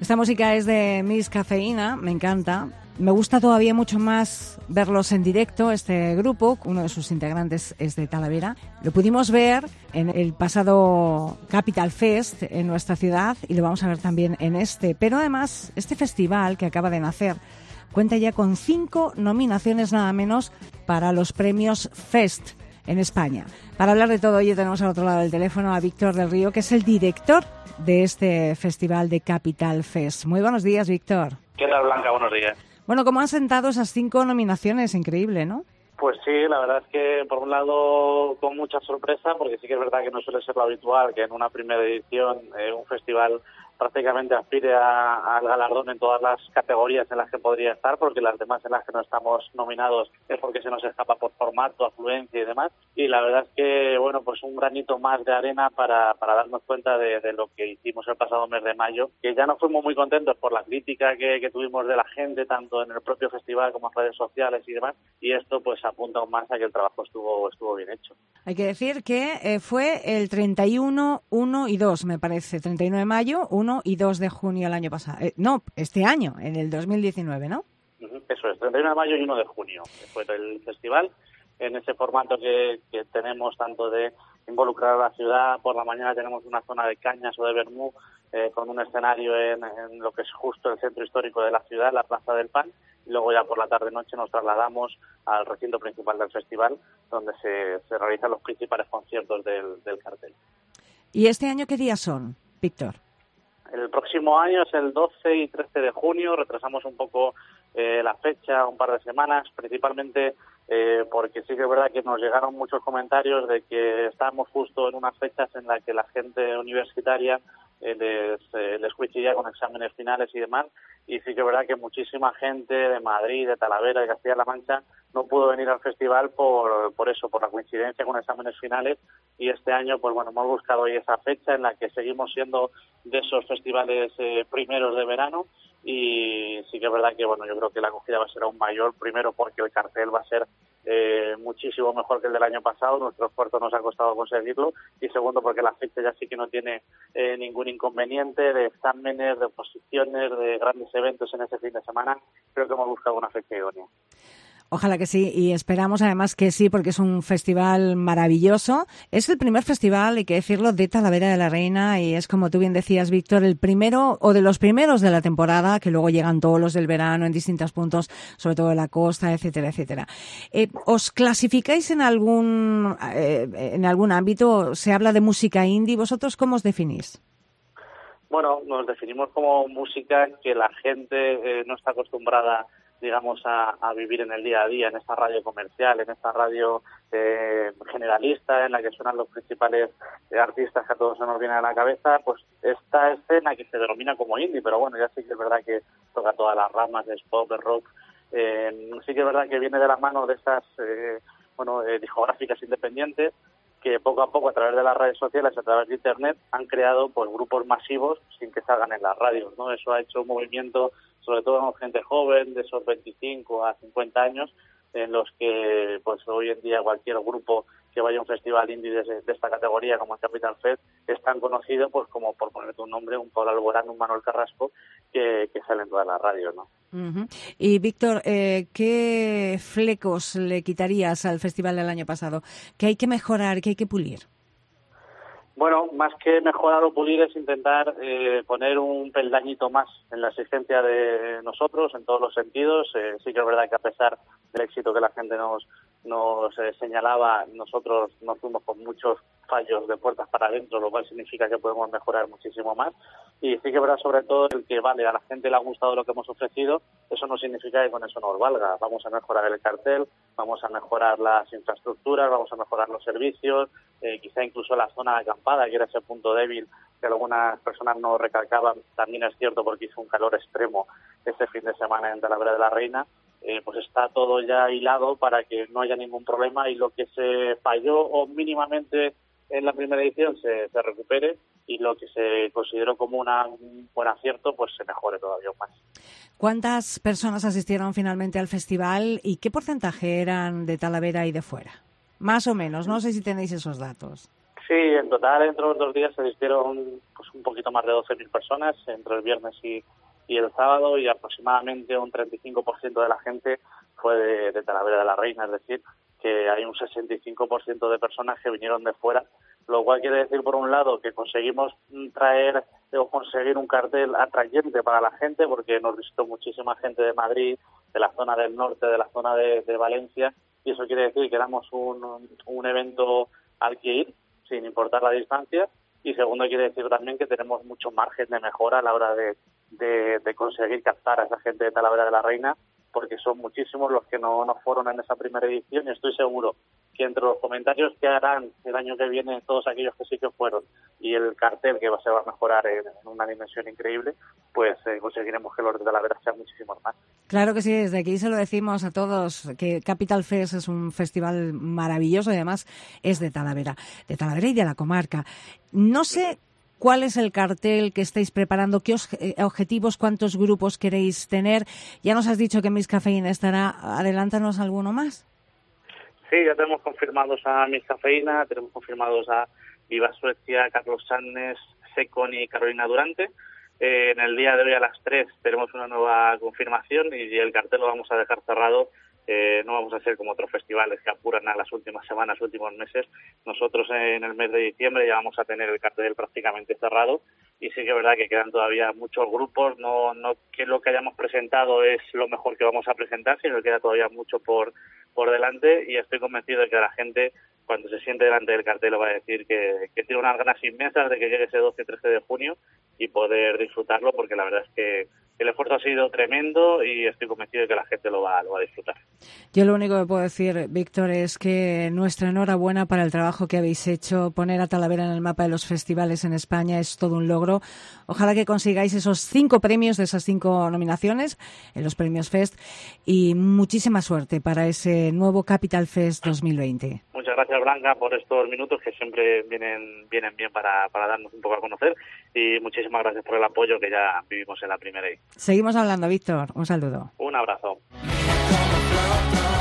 Esta música es de Miss Cafeína, me encanta. Me gusta todavía mucho más verlos en directo, este grupo. Uno de sus integrantes es de Talavera. Lo pudimos ver en el pasado Capital Fest en nuestra ciudad y lo vamos a ver también en este. Pero además, este festival que acaba de nacer cuenta ya con 5 nominaciones nada menos para los premios Fest en España. Para hablar de todo ello tenemos al otro lado del teléfono a Víctor del Río, que es el director de este festival de Capital Fest. Muy buenos días, Víctor. ¿Qué tal, Blanca? Buenos días. Bueno, ¿cómo han sentado esas 5 nominaciones? Increíble, ¿no? Pues sí, la verdad es que por un lado con mucha sorpresa, porque sí que es verdad que no suele ser lo habitual que en una primera edición un festival prácticamente aspire al galardón en todas las categorías en las que podría estar, porque las demás en las que no estamos nominados es porque se nos escapa por formato, afluencia y demás. Y la verdad es que, bueno, pues un granito más de arena para darnos cuenta de lo que hicimos el pasado mes de mayo, que ya no fuimos muy contentos por la crítica que tuvimos de la gente, tanto en el propio festival como en redes sociales y demás, y esto pues apunta aún más a que el trabajo estuvo bien hecho. Hay que decir que fue el 31, 1 y 2, me parece, 31 de mayo, 1 y 2 de junio el año pasado. No, este año, en el 2019, ¿no? Eso es, 31 de mayo y 1 de junio. Fue el festival en ese formato que tenemos tanto de involucrar a la ciudad. Por la mañana tenemos una zona de cañas o de vermú con un escenario en lo que es justo el centro histórico de la ciudad, la Plaza del Pan. Y luego ya por la tarde-noche nos trasladamos al recinto principal del festival, donde se realizan los principales conciertos del cartel. ¿Y este año qué días son, Víctor? El próximo año es el 12 y 13 de junio, retrasamos un poco la fecha, un par de semanas, principalmente porque sí que es verdad que nos llegaron muchos comentarios de que estamos justo en unas fechas en las que la gente universitaria les coincidía con exámenes finales y demás, y sí que es verdad que muchísima gente de Madrid, de Talavera, de Castilla-La Mancha no pudo venir al festival por eso, por la coincidencia con exámenes finales, y este año pues bueno, hemos buscado hoy esa fecha en la que seguimos siendo de esos festivales primeros de verano, y sí que es verdad que bueno, yo creo que la acogida va a ser aún mayor, primero porque el cartel va a ser muchísimo mejor que el del año pasado, nuestro esfuerzo nos ha costado conseguirlo, y segundo porque la fecha ya sí que no tiene ningún inconveniente de exámenes, de oposiciones, de grandes eventos en ese fin de semana. Creo que hemos buscado una fecha idónea. Ojalá que sí, y esperamos además que sí, porque es un festival maravilloso. Es el primer festival, hay que decirlo, de Talavera de la Reina, y es, como tú bien decías, Víctor, el primero o de los primeros de la temporada, que luego llegan todos los del verano en distintos puntos, sobre todo de la costa, etcétera, etcétera. ¿Os clasificáis en algún ámbito? ¿Se habla de música indie? ¿Vosotros cómo os definís? Bueno, nos definimos como música que la gente no está acostumbrada, digamos, a vivir en el día a día, en esta radio comercial, en esta radio generalista, en la que suenan los principales artistas que a todos se nos viene a la cabeza. Pues esta escena que se denomina como indie, pero bueno, ya sí que es verdad que toca todas las ramas de pop, de rock, sí que es verdad que viene de la mano de esas discográficas independientes que poco a poco, a través de las redes sociales, a través de Internet, han creado pues grupos masivos sin que salgan en las radios, ¿no? Eso ha hecho un movimiento, sobre todo en gente joven, de esos 25 a 50 años, en los que pues hoy en día cualquier grupo que vaya a un festival indie de esta categoría como el Capital Fest es tan conocido pues como, por ponerte un nombre, un Pablo Alborán, un Manuel Carrasco, que salen en todas las radios, ¿no? Uh-huh. Y Víctor, ¿qué flecos le quitarías al festival del año pasado? ¿Qué hay que mejorar, qué hay que pulir? Bueno, más que mejorar o pulir es intentar poner un peldañito más en la existencia de nosotros en todos los sentidos. Sí que es verdad que a pesar del éxito que la gente nos señalaba, nosotros nos fuimos con muchos fallos de puertas para adentro, lo cual significa que podemos mejorar muchísimo más. Y sí que es verdad, sobre todo, el que vale, a la gente le ha gustado lo que hemos ofrecido, eso no significa que con eso nos valga. Vamos a mejorar el cartel, vamos a mejorar las infraestructuras, vamos a mejorar los servicios, quizá incluso la zona de acampada, que era ese punto débil que algunas personas no recalcaban, también es cierto porque hizo un calor extremo este fin de semana en Talavera de la Reina. Pues está todo ya hilado para que no haya ningún problema y lo que se falló o mínimamente en la primera edición se recupere y lo que se consideró como un buen acierto pues se mejore todavía más. ¿Cuántas personas asistieron finalmente al festival y qué porcentaje eran de Talavera y de fuera? Más o menos, no sé si tenéis esos datos. Sí, en total entre los 2 días se asistieron pues un poquito más de 12.000 personas entre el viernes y el sábado, y aproximadamente un 35% de la gente fue de Talavera de la Reina, es decir, que hay un 65% de personas que vinieron de fuera, lo cual quiere decir, por un lado, que conseguimos traer o conseguir un cartel atrayente para la gente, porque nos visitó muchísima gente de Madrid, de la zona del norte, de la zona de Valencia, y eso quiere decir que éramos un evento al que ir, sin importar la distancia, y segundo, quiere decir también que tenemos mucho margen de mejora a la hora de conseguir captar a esa gente de Talavera de la Reina, porque son muchísimos los que no fueron en esa primera edición, y estoy seguro que entre los comentarios que harán el año que viene todos aquellos que sí que fueron y el cartel que se va a mejorar en una dimensión increíble, pues conseguiremos que los de Talavera sean muchísimos más. Claro que sí, desde aquí se lo decimos a todos, que Capital Fest es un festival maravilloso y además es de Talavera y de la comarca. No sé cuál es el cartel que estáis preparando, qué objetivos, cuántos grupos queréis tener. Ya nos has dicho que Miss Cafeína estará, adelántanos alguno más. Sí, ya tenemos confirmados a Miss Cafeína, tenemos confirmados a Viva Suecia, Carlos Sánchez, Secon y Carolina Durante. En el día de hoy a las 3 tenemos una nueva confirmación y el cartel lo vamos a dejar cerrado. No vamos a hacer como otros festivales que apuran a las últimas semanas, últimos meses. Nosotros en el mes de diciembre ya vamos a tener el cartel prácticamente cerrado, y sí que es verdad que quedan todavía muchos grupos. No que lo que hayamos presentado es lo mejor que vamos a presentar, sino que queda todavía mucho por delante, y estoy convencido de que la gente, cuando se siente delante del cartel, va a decir que tiene unas ganas inmensas de que llegue ese 12 y 13 de junio y poder disfrutarlo, porque la verdad es que el esfuerzo ha sido tremendo y estoy convencido de que la gente lo va a disfrutar. Yo lo único que puedo decir, Víctor, es que nuestra enhorabuena para el trabajo que habéis hecho. Poner a Talavera en el mapa de los festivales en España es todo un logro. Ojalá que consigáis esos 5 premios de esas 5 nominaciones en los premios Fest, y muchísima suerte para ese nuevo Capital Fest 2020. Muchas gracias, Blanca, por estos minutos que siempre vienen bien para darnos un poco a conocer, y muchísimas gracias por el apoyo que ya vivimos en la primera. Seguimos hablando, Víctor. Un saludo. Un abrazo.